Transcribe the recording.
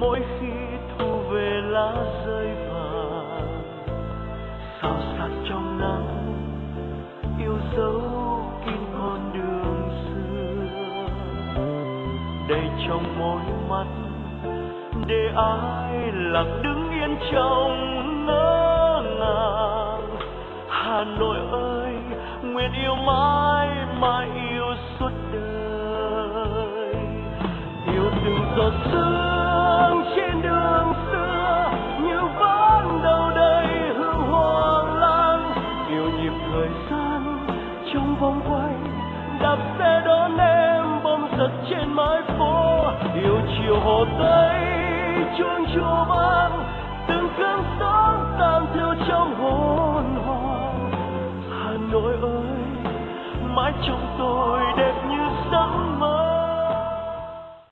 mỗi khi thu về lá rơi vàng, sao sắc trong nắng yêu dấu kín con đường xưa, đầy trong môi mắt để ai lặng đứng yên trong ngỡ ngàng. Hà Nội ơi, nguyện yêu mãi mãi yêu suốt đời, yêu từng giọt sương trên đường xưa như vẫn đâu đây hương hoang lang, yêu nhịp thời gian trong vòng quay đạp xe đón em bom giật trên mái phố, yêu chiều hồ Tây chuông chùa vang từng cơn